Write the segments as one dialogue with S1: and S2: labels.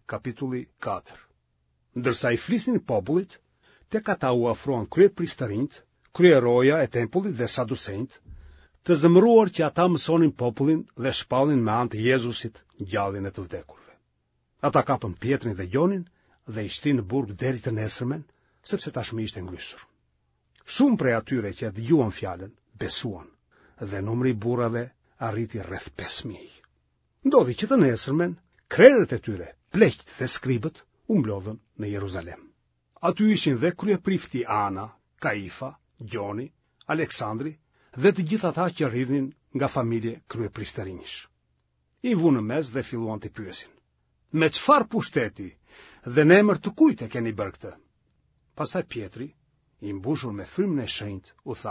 S1: kapitulli 4. Ndërsa i flisnin popullit, tek ata u afruan kryeprishtarinjt, kryeroja e tempullit dhe saducejt, të zëmëruar që ata mësonin popullin dhe shpallin me anë të Jezusit gjalljen e të vdekurve. Ata kapën Pjetrin dhe Gjonin dhe i shtinë në burg deri të nesërmen, sepse tashmë ishte ngrysur. Shumë prej atyre që dëgjuan fjalën besuan, dhe numri i burrave arriti rreth 5000. Ndodhi që të nesërmen, krerët e tyre, pleqt dhe skribët, u mblodhën në Jeruzalem. Aty ishin dhe kryeprifti Ana, Kaifa, Gjoni, Aleksandri dhe të gjithë ata që rridhin nga familje kryeprishtarinjsh. I vunë në mes dhe filluan të pyesin: me çfarë pushteti dhe në emër të kujt e keni bërë këtë? Pastaj Pjetri, i mbushur me frymën e shenjtë, u tha: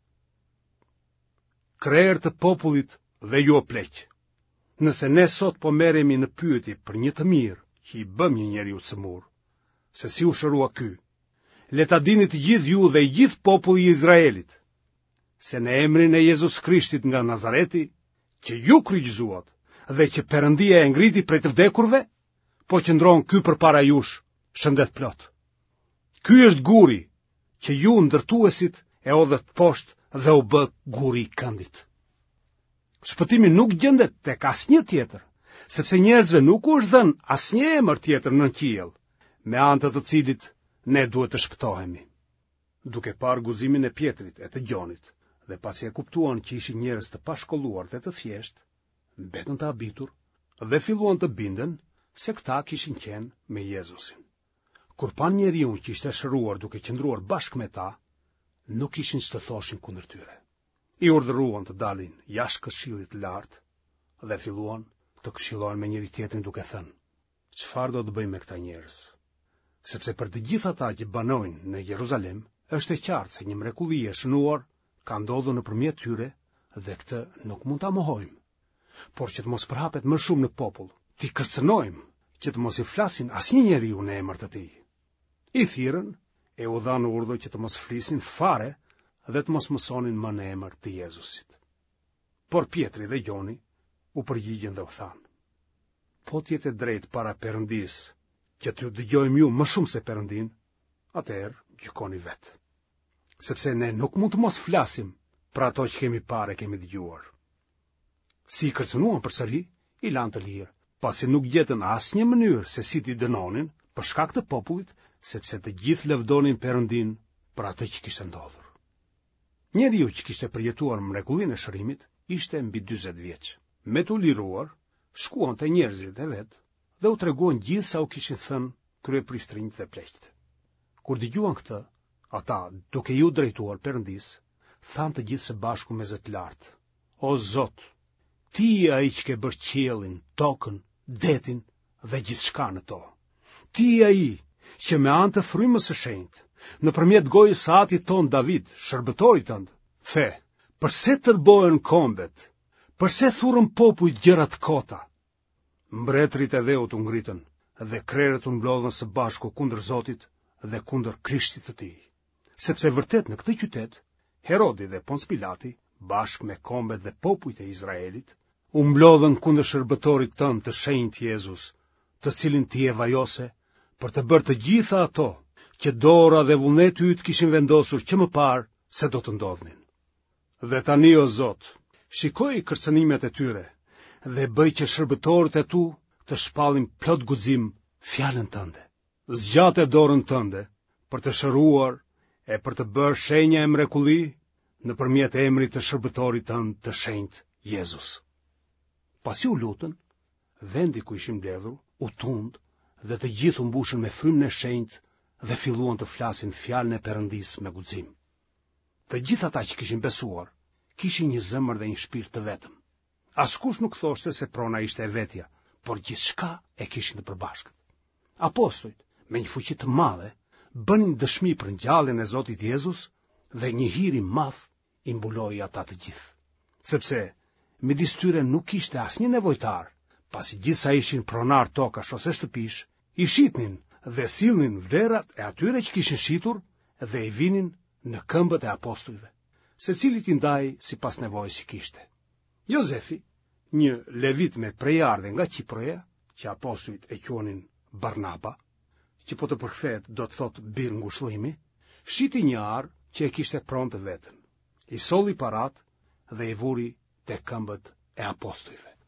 S1: krerë të popullit dhe ju o pleq, nëse ne sot po merremi në pyetje për një të mirë që i bëm një njeriu të cëmur, se si u shërua ky, le ta dini të gjithë ju dhe i gjithë populli i Izraelit, se në emrin e Jezus Krishtit nga Nazareti, që ju kryqëzuat dhe që Perëndia e ngriti prej të vdekurve, po qëndron ky përpara jush, shëndet plot. Ky është guri që ju ndërtuesit e odhët poshtë dhe u bë guri i këndit. Shpëtimi nuk gjendet tek asnjë tjetër, sepse njerëzve nuk u është dhënë asnjë emër tjetër në qiell, me anë të cilit ne duhet të shpëtohemi. Duke parë guximin e Pjetrit e të Gjonit, dhe pasi e kuptuan që ishin njerëz të pashkolluar dhe të thjeshtë, mbetën të habitur dhe filluan të binden se këta kishin qenë me Jezusin. Kur pan njeriu që ishte shëruar duke qëndruar bashkë me ta, nuk kishin ç'të thoshin kundër tyre. I urdhëruan të dalin jashtë këshillit të lartë dhe filluan të këshillohen me njëri tjetrin duke thënë: çfarë do të bëjmë me këta njerëz? Sepse për të gjithë ata që banojnë në Jeruzalem, është e qartë se një mrekulli e shënuar ka ndodhur nëpërmjet tyre dhe këtë nuk mund ta mohojmë. Por që të mos përhapet më shumë në popull, t'i kërcënojmë që të mos i flasin asnjë njeriu në emër të tij. I thirrën e u dhanë urdhër që të mos flisin fare dhe të mos mësonin më në emër të Jezusit. Por Pjetri dhe Gjoni u përgjigjen dhe u thanë: po t'jetë drejt para Perëndisë që t'ju dëgjojmë ju më shumë se Perëndin, atëherë gjykoni vetë. Sepse ne nuk mund të mos flasim për ato që kemi parë e kemi dëgjuar. Si i kërcënuan përsëri, i lanë të lirë, pasi nuk gjetën asnjë mënyrë se si t'i dënonin për shkak të popullit, sepse të gjithë lëvdonin Perëndin për atë që kishte ndodhur. Njeriu që kishte përjetuar mrekullinë e shërimit ishte mbi 40 vjeç. Me t'u liruar, shkuan te njerëzit e vet dhe u treguan gjithë sa u kishin thënë kryeprishtarinjt dhe pleqt. Kur dëgjuan këtë, ata, duke ju drejtuar Perëndisë, thanë të gjithë së bashku me zë të lartë: o Zot, ti je ai që ke bërë qiellin, tokën, detin dhe gjithçka në to. Ti je ai që me anë të frymës së shenjtë, nëpërmjet gojës së atit ton David, shërbëtorit tënd, the: përse tërbohen kombet, përse thurën popujt gjëra të kota? Mbretërit e dheut u ngritën dhe krerët u mblodhën së bashku kundër Zotit dhe kundër Krishtit të tij. Sepse vërtet në këtë qytet, Herodi dhe Pons Pilati, bashkë me kombet dhe popujt e Izraelit, u mblodhën kundër shërbëtorit tënd të shenjtë Jezus, të cilin ti e vajose, për të bërë të gjitha ato që dora dhe vullneti yt kishin vendosur që më parë se do të ndodhnin. Dhe tani o Zot, shikoj kërcënimet e tyre dhe bëj që shërbëtorët e tu të shpallin plot guxim fjalën tënde. Zgjate dorën tënde për të shëruar e për të bërë shenja e mrekulli nëpërmjet emrit të shërbëtorit tënd të shenjtë Jezus. Pasi u lutën, vendi ku ishin mbledhur u tund dhe të gjithë u mbushën me frymën e shenjtë dhe filluan të flasin fjalën e Perëndisë me guxim. Të gjithë ata që kishin besuar, kishin një zemër dhe një shpirt të vetëm. Askush nuk thoshte se prona ishte e vetja, por gjithçka e kishin të përbashkët. Apostujt, me një fuqi të madhe, bënin dëshmi për ngjalljen e Zotit Jezus dhe një hir i madh i mbuloi ata të gjithë. Sepse midis tyre nuk kishte asnjë nevojtar, pasi gjithsa ishin pronar tokash ose shtëpish, i shitnin dhe sillnin vlerat e atyre që kishin shitur dhe i vinin në këmbët e apostujve, secili t'i ndai sipas nevojës që kishte. Jozefi, një levit me prejardhje nga Qiproja, që apostujt e quanin Barnaba, që po të përkthehet do të thotë bir ngushëllimi, shiti një arë që e kishte prontë vetën. I solli parat dhe i vuri te këmbët e apostujve.